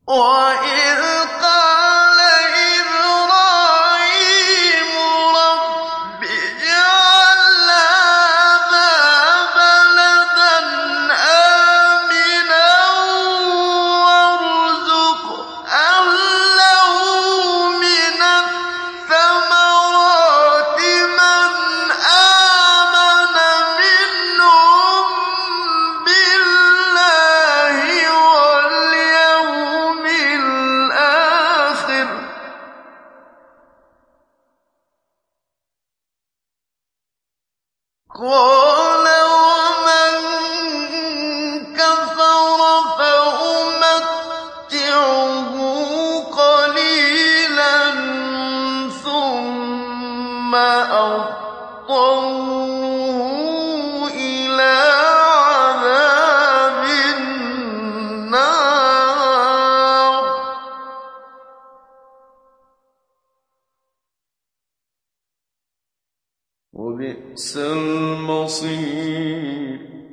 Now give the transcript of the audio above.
وَإِذْ قَالَ إِبْرَاهِيمُ رَبِّ اجْعَلْ هَٰذَا بَلَدًا آمِنًا وَارْزُقْ أَهْلَهُ مِنَ الثَّمَرَاتِ مَنْ آمَنَ مِنْهُم بِاللَّهِ وَالْيَوْمِ الْآخِرِ ۖ قَالَ وَمَن كَفَرَ فَأُمَتِّعُهُ قَلِيلًا ثُمَّ أَضْطَرُّهُ إِلَىٰ عَذَابِ النَّارِ ۖ وَبِئْسَ الْمَصِيرُ